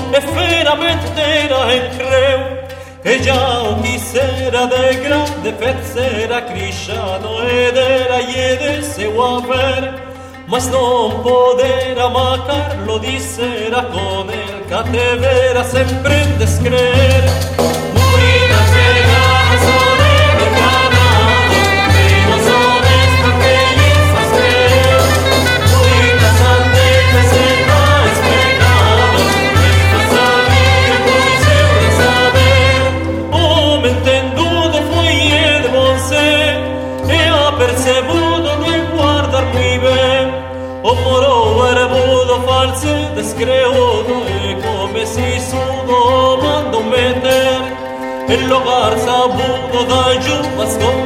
e veramente era em creu. E já o quisera de grande fetzera cristiano ed era de seu haver, mas non podera macarlo dissera con el catevera sempre en descreer. Muridas veganas son de ganado, pero son esta que hizo creer. Muridas andejas en más pecados, esta sabia por seu saber. O me entendudo foi de bonse, e apercebudo de guardar muy ben. O moro erbudo false descreudo, e come si sudo mando meter el hogar sabudo da lluvas con